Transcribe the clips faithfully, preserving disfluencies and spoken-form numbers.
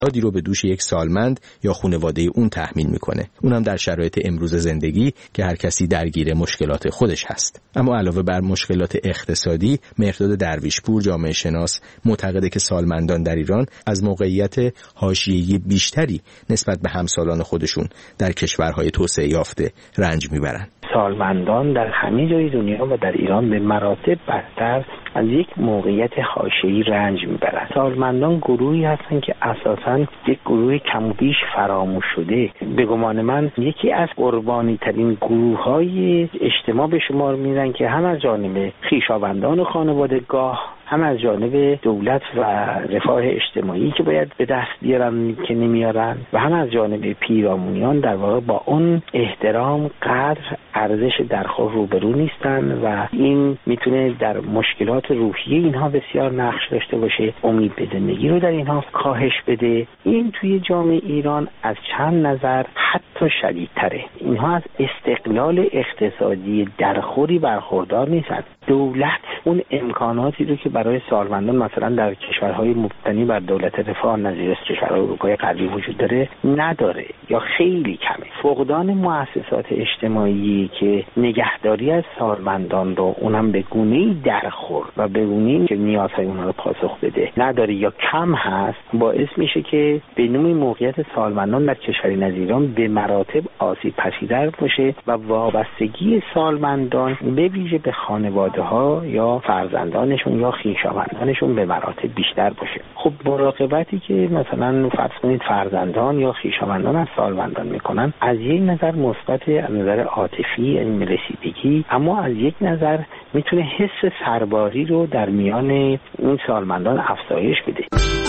افرادی رو به دوش یک سالمند یا خانواده اون تحمیل میکنه، اونم در شرایط امروز زندگی که هر کسی درگیر مشکلات خودش هست. اما علاوه بر مشکلات اقتصادی، مهرداد درویشپور جامعه شناس معتقده که سالمندان در ایران از موقعیت حاشیه‌ای بیشتری نسبت به همسالان خودشون در کشورهای توسعه یافته رنج میبرن. سالمندان در همه جای دنیا و در ایران به مراتب بدتر از یک موقعیت حاشیه‌ای رنج میبرند. سالمندان گروهی هستند که اساساً یک گروه کم و بیش فراموش شده. به گمان من یکی از قربانی ترین گروه‌های اجتماع به شمار میرن که هم از جانب خویشاوندان و خانوادگاه، هم از جانب دولت و رفاه اجتماعی که باید به دست بیارن که نمیارن، و هم از جانب پیرامونیان در واقع با اون احترام، قدر، ارزش درخور روبرو نیستن و این میتونه در مشکلات روحی اینها بسیار نقش داشته باشه، امید به زندگی رو در اینها کاهش بده. این توی جامعه ایران از چند نظر حتی شدیدتره. اینها از استقلال اقتصادی درخوری برخوردار نیستن. دولت اون امکاناتی رو که برای سالمندان مثلا در کشورهای مبتنی بر دولت رفاه نظیر کشورهای اروپای غربی وجود داره نداره یا خیلی کمه. فقدان مؤسسات اجتماعی که نگهداری از سالمندان رو اونم به گونه‌ای درخور و به گونه‌ای که نیازهای اونها رو پاسخ بده نداره یا کم هست، باعث میشه که به نوعی موقعیت سالمندان در کشوری نظیر ایران به مراتب آسیب پذیرتر باشه و وابستگی سالمندان به ویژه به خانواده‌ها یا فرزندانشون یا خویشاوندانشون به مراتب بیشتر باشه. خب مراقبتی که مثلا فرض کنید فرزندان یا خویشاوندان از سالمندان میکنن از یک نظر مثبت، از نظر عاطفی، این رسیدگی، اما از یک نظر میتونه حس سرباری رو در میان این سالمندان افزایش بده.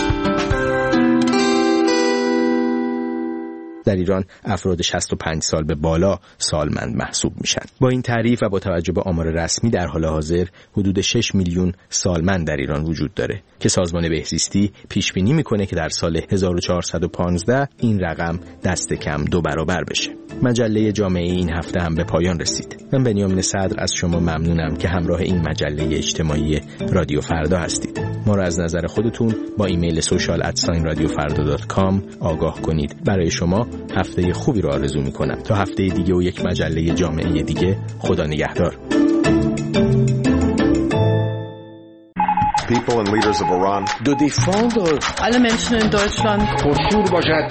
در ایران افراد شصت و پنج سال به بالا سالمند محسوب میشن. با این تعریف و با توجه به آمار رسمی در حال حاضر حدود شش میلیون سالمند در ایران وجود داره که سازمان بهزیستی پیش بینی میکنه که در سال هزار و چهارصد و پانزده این رقم دست کم دو برابر بشه. مجله جامعه این هفته هم به پایان رسید. من بنیامین صدر از شما ممنونم که همراه این مجله اجتماعی رادیو فردا هستید. ما را از نظر خودتون با ایمیل سوشال ات رادیو فردا دات کام آگاه کنید. برای شما هفته خوبی رو آرزو میکنم. تا هفته دیگه و یک مجله جامعه دیگه، خدا نگهدار. People and leaders of Iran. Do they follow alle Menschen in Deutschland پرشور باشد.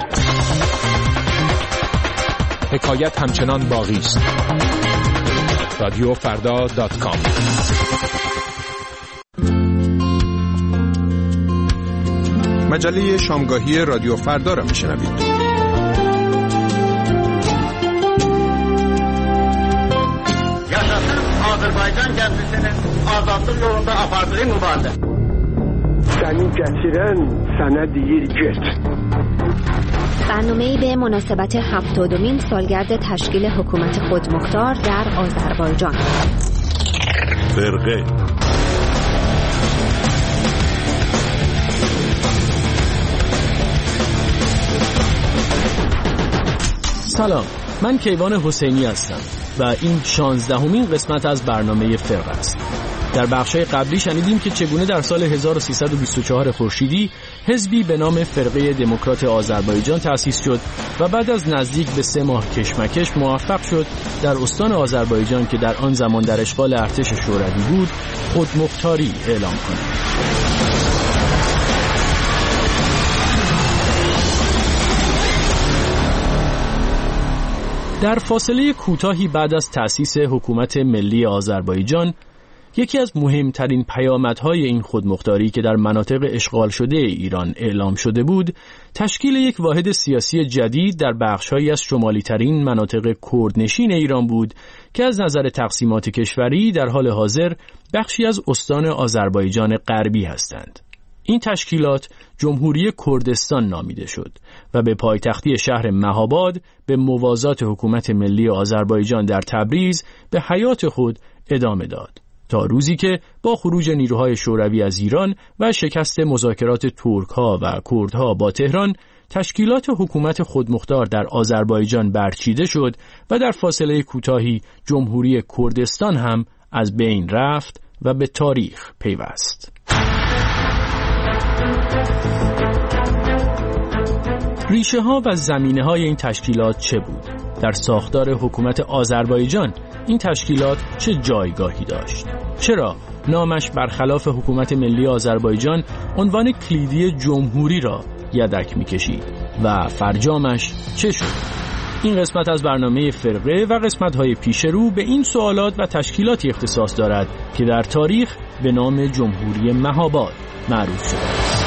حکایت همچنان باقی است. رادیو فردا دات کام. مجله شامگاهی رادیو فردا را میشنوید. Azərbaycan gəmisinin azadlıq yolunda apardığı mübarizə. Səni gətirən sənə deyir get. برنامه‌ای به مناسبت هفتادمین سالگرد تشکیل حکومت خودمختار در آذربایجان. فرقه سلام، من کیوان حسینی هستم و این شانزدهمین قسمت از برنامه فرقه است. در بخش‌های قبلی شنیدیم که چگونه در سال هزار و سیصد و بیست و چهار خورشیدی حزبی به نام فرقه دموکرات آذربایجان تأسیس شد و بعد از نزدیک به سه ماه کشمکش موفق شد در استان آذربایجان که در آن زمان در اشغال ارتش شوروی بود، خودمختاری اعلام کند. در فاصله کوتاهی بعد از تأسیس حکومت ملی آذربایجان، یکی از مهمترین پیامدهای این خودمختاری که در مناطق اشغال شده ایران اعلام شده بود، تشکیل یک واحد سیاسی جدید در بخش‌هایی از شمالی‌ترین مناطق کردنشین ایران بود که از نظر تقسیمات کشوری در حال حاضر بخشی از استان آذربایجان غربی هستند. این تشکیلات جمهوری کردستان نامیده شد و به پایتختی شهر مهاباد به موازات حکومت ملی آذربایجان در تبریز به حیات خود ادامه داد تا روزی که با خروج نیروهای شوروی از ایران و شکست مذاکرات ترک‌ها و کردها با تهران، تشکیلات حکومت خودمختار در آذربایجان برچیده شد و در فاصله کوتاهی جمهوری کردستان هم از بین رفت و به تاریخ پیوست. ریشه ها و زمینه های این تشکیلات چه بود؟ در ساختار حکومت آذربایجان این تشکیلات چه جایگاهی داشت؟ چرا نامش برخلاف حکومت ملی آذربایجان عنوان کلیدی جمهوری را یدک می‌کشید و فرجامش چه شد؟ این قسمت از برنامه فرقه و قسمت‌های پیش رو به این سوالات و تشکیلاتی اختصاص دارد که در تاریخ به نام جمهوری مهاباد معروف شده است.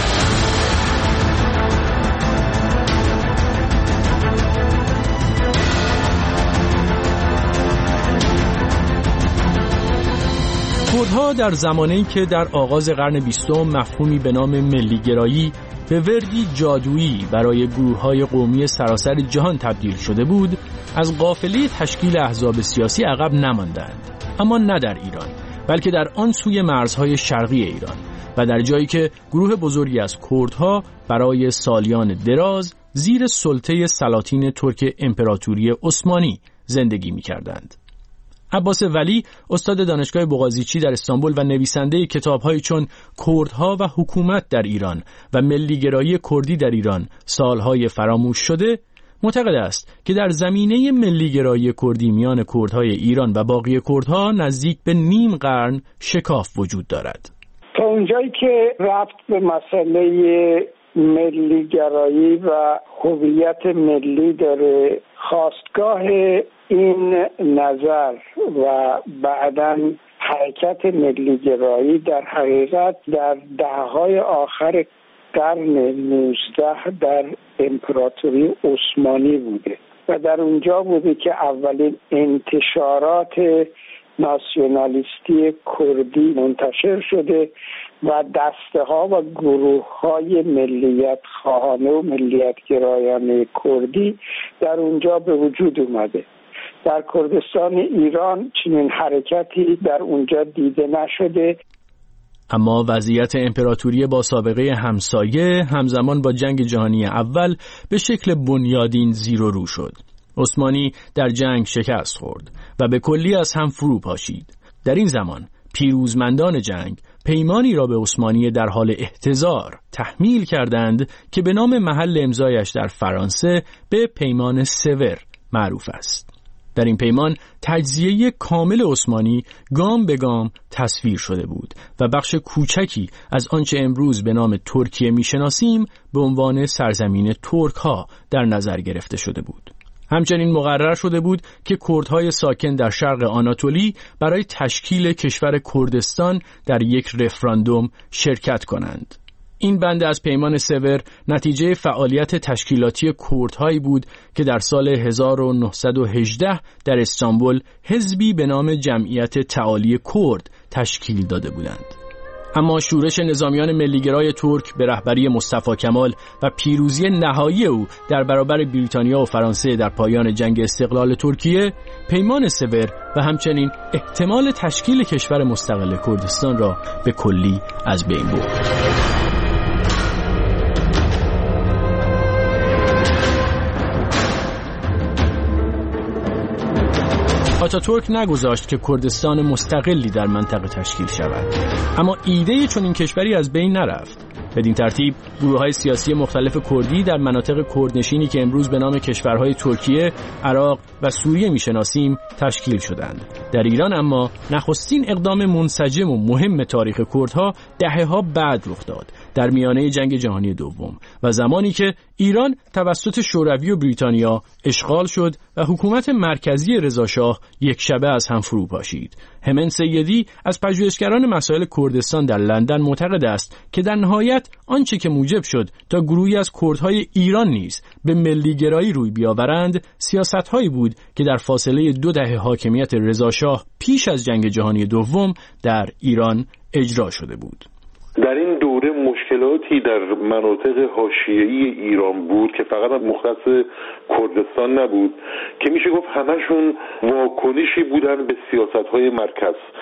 کردها در زمانه‌ای که در آغاز قرن بیستم مفهومی به نام ملی‌گرایی به وردی جادویی برای گروه‌های قومی سراسر جهان تبدیل شده بود، از قافله تشکیل احزاب سیاسی عقب نماندند، اما نه در ایران، بلکه در آن سوی مرزهای شرقی ایران و در جایی که گروه بزرگی از کردها برای سالیان دراز زیر سلطه سلاطین ترک امپراتوری عثمانی زندگی می‌کردند. عباس ولی، استاد دانشگاه بوقازیچی در استانبول و نویسنده کتاب‌هایی چون کردها و حکومت در ایران و ملی‌گرایی کردی در ایران سالهای فراموش شده، معتقد است که در زمینه ملی‌گرایی کردی میان کردهای ایران و باقی کردها نزدیک به نیم قرن شکاف وجود دارد. تا اونجایی که ربط به مسئله ملی‌گرایی و هویت ملی داره، خواستگاه این نظر و بعداً حرکت ملی‌گرایی در حقیقت در دهه‌های آخر قرن نوزده در امپراتوری عثمانی بوده و در اونجا بوده که اولین انتشارات ناسیونالیستی کردی منتشر شده و دسته‌ها و گروه‌های ملیت خواهانه و ملیت گرایانه کردی در اونجا به وجود اومده. در کردستان ایران چنین حرکتی در اونجا دیده نشده. اما وضعیت امپراتوری با سابقه همسایه همزمان با جنگ جهانی اول به شکل بنیادین زیر و رو شد. عثمانی در جنگ شکست خورد و به کلی از هم فرو پاشید. در این زمان پیروزمندان جنگ پیمانی را به عثمانی در حال احتضار تحمیل کردند که به نام محل امضایش در فرانسه به پیمان سور معروف است. در این پیمان تجزیه کامل عثمانی گام به گام تصویر شده بود و بخش کوچکی از آنچه امروز به نام ترکیه میشناسیم به عنوان سرزمین ترک ها در نظر گرفته شده بود. همچنین مقرر شده بود که کردهای ساکن در شرق آناتولی برای تشکیل کشور کردستان در یک رفراندوم شرکت کنند. این بند از پیمان سور نتیجه فعالیت تشکیلاتی کردهایی بود که در سال هزار و نهصد و هجده در استانبول حزبی به نام جمعیت تعالی کرد تشکیل داده بودند. اما شورش نظامیان ملی‌گرای ترک به رهبری مصطفی کمال و پیروزی نهایی او در برابر بریتانیا و فرانسه در پایان جنگ استقلال ترکیه، پیمان سور و همچنین احتمال تشکیل کشور مستقل کردستان را به کلی از بین برد. آتاتورک نگذاشت که کردستان مستقلی در منطقه تشکیل شود، اما ایده چون این کشوری از بین نرفت. بدین ترتیب گروه‌های سیاسی مختلف کردی در مناطق کردنشینی که امروز به نام کشورهای ترکیه، عراق و سوریه میشناسیم تشکیل شدند. در ایران اما نخستین اقدام منسجم و مهم تاریخ کردها دهه‌ها بعد رخ داد، در میانه جنگ جهانی دوم و زمانی که ایران توسط شوروی و بریتانیا اشغال شد و حکومت مرکزی رضاشاه یک شبه از هم فرو پاشید. همن سیدی از پژوهشگران مسائل کردستان در لندن معتقد است که در نهایت آنچه که موجب شد تا گروهی از کردهای ایران نیز به ملی‌گرایی روی بیاورند سیاست‌هایی بود که در فاصله دو دهه حاکمیت رضاشاه پیش از جنگ جهانی دوم در ایران اجرا شده بود. در این دوره مشکلاتی در مناطق حاشیه‌ای ایران بود که فقط مختص کردستان نبود که میشه گفت همشون واکنشی بودن به سیاست‌های مرکز.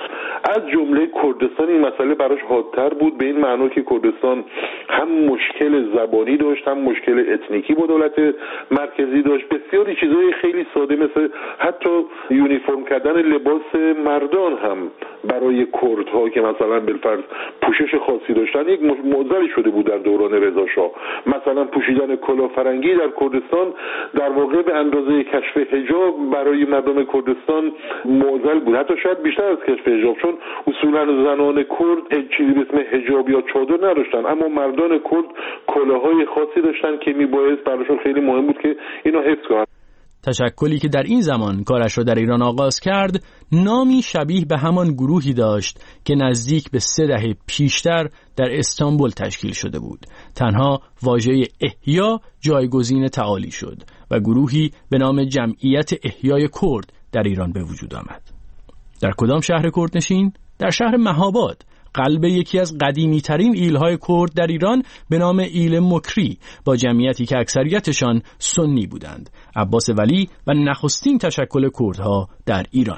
از جمله کردستان این مسئله براش حادتر بود، به این معنی که کردستان هم مشکل زبانی داشت، هم مشکل اتنیکی با دولت مرکزی داشت، بسیاری چیزای خیلی ساده مثل حتی یونیفرم کردن لباس مردان هم برای کردها که مثلا بالفرض پوشش خاصی داشتن یک معضلی شده بود در دوران رضا شاه. مثلا پوشیدن کلاه فرنگی در کردستان در واقع به اندازه کشف حجاب برای مردم کردستان معضل بود، حتی شاید بیشتر از کشف حجاب، چون اصولا زنان کرد چیزی به اسم حجاب یا چادر نداشتن، اما مردان کرد کلاههای خاصی داشتن که میبایست براشون خیلی مهم بود که اینو حفظ کنن. تشکلی که در این زمان کارش را در ایران آغاز کرد نامی شبیه به همان گروهی داشت که نزدیک به سه دهه پیشتر در استانبول تشکیل شده بود. تنها واژه احیا جایگزین تعالی شد و گروهی به نام جمعیت احیای کرد در ایران به وجود آمد. در کدام شهر کردنشین؟ در شهر مهاباد، قلب یکی از قدیمی ترین ایلهای کرد در ایران به نام ایل مکری، با جمعیتی که اکثریتشان سنی بودند. عباس ولی و نخستین تشکل کردها در ایران.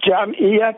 جمعیت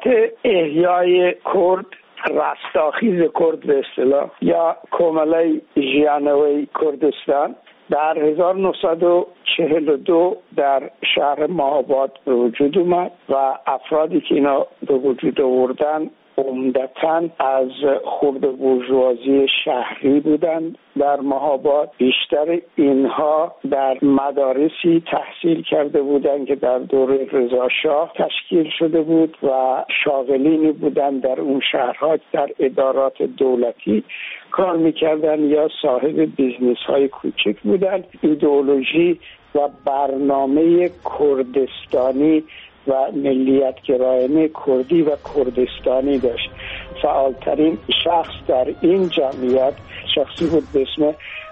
احیای کرد، رستاخیز کرد به اصطلاح یا کومله ژیانوی کردستان در هزار و نهصد و چهل و دو در شهر مهاباد به وجود اومد و افرادی که اینا به وجود آوردن عمدتاً از خرد بورژوازی شهری بودند. در مهاباد بیشتر اینها در مدارسی تحصیل کرده بودند که در دوره رضا شاه تشکیل شده بود و شاغلینی بودند در اون شهرها در ادارات دولتی کار میکردن یا صاحب بیزنس های کوچک بودند. ایدئولوژی و برنامه کردستانی و ملیت گرایانه کردی و کردستانی داشت. فعالترین شخص در این جمعیت شخصی بود به اسم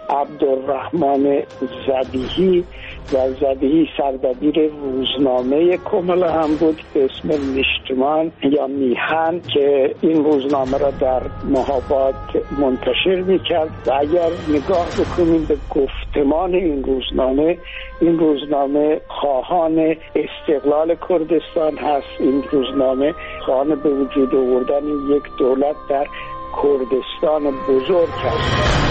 عبدالرحمن زدیهی و زدیهی سردبیر روزنامه کمله هم بود به اسم نشتمان یا میهن که این روزنامه را در مهاباد منتشر میکرد و اگر نگاه بکنیم به گفتمان این روزنامه، این روزنامه خواهان استقلال کردستان هست. این روزنامه خواهان به وجود آوردن یک دولت در کردستان بزرگ هست.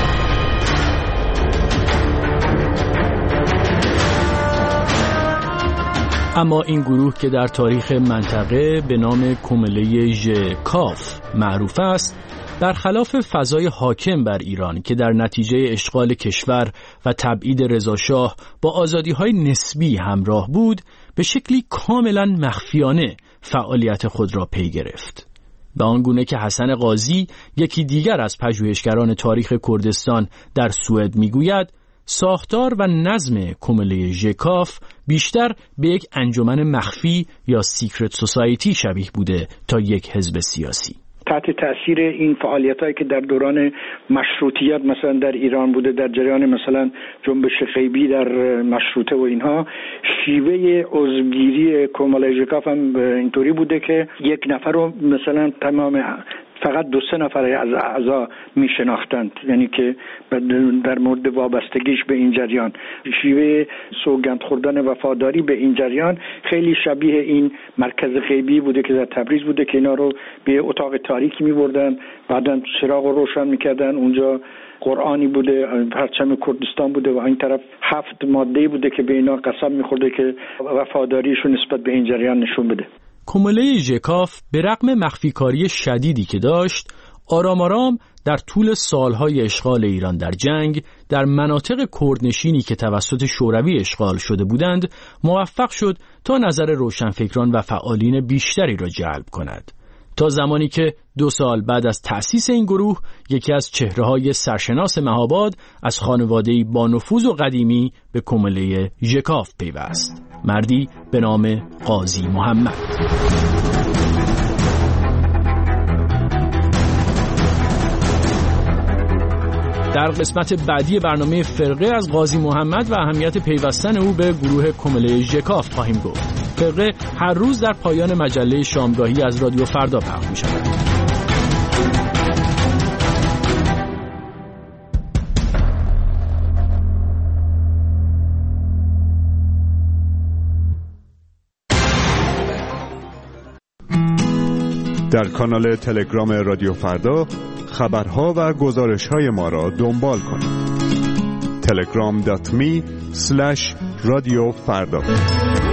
اما این گروه که در تاریخ منطقه به نام کومله ژکاف معروف است، برخلاف فضای حاکم بر ایران که در نتیجه اشغال کشور و تبعید رضاشاه با آزادی‌های نسبی همراه بود، به شکلی کاملا مخفیانه فعالیت خود را پی گرفت. به آن گونه که حسن قاضی، یکی دیگر از پژوهشگران تاریخ کردستان در سوئد میگوید، ساختار و نظم کومله ژکاف بیشتر به یک انجمن مخفی یا سیکرت سوسایتی شبیه بوده تا یک حزب سیاسی. تحت تاثیر این فعالیتایی که در دوران مشروطیت مثلا در ایران بوده، در جریان مثلا جنبش غیبی در مشروطه و اینها، شیوه عضوگیری کومله ژکاف هم اینطوری بوده که یک نفر رو مثلا تمام فقط دو سه نفر از اعضا می شناختند، یعنی که در مورد وابستگیش به این جریان، شیوه سوگند خوردن وفاداری به این جریان خیلی شبیه این مرکز غیبی بوده که در تبریز بوده که اینا رو به اتاق تاریکی می بردن، بعداً چراغ رو روشن می کردن، اونجا قرآنی بوده، پرچم کردستان بوده و این طرف هفت ماده بوده که به اینا قسم می خورده که وفاداریشون نسبت به این جریان نشون بده. کومله ژکاف به رغم مخفیکاری شدیدی که داشت، آرام آرام در طول سالهای اشغال ایران در جنگ در مناطق کردنشینی که توسط شوروی اشغال شده بودند موفق شد تا نظر روشنفکران و فعالین بیشتری را جلب کند، تا زمانی که دو سال بعد از تأسیس این گروه یکی از چهره‌های سرشناس مهاباد از خانواده‌ای با نفوذ و قدیمی به کومله ژکاف پیوست، مردی به نام قاضی محمد. در قسمت بعدی برنامه فرقه از قاضی محمد و اهمیت پیوستن او به گروه کومله ژکاف خواهیم گفت. فرقه هر روز در پایان مجله شامگاهی از رادیو فردا پخش می شود. در کانال تلگرام رادیو فردا خبرها و گزارش‌های ما را دنبال کنید. تلگرام دات می اسلش رادیو فردا.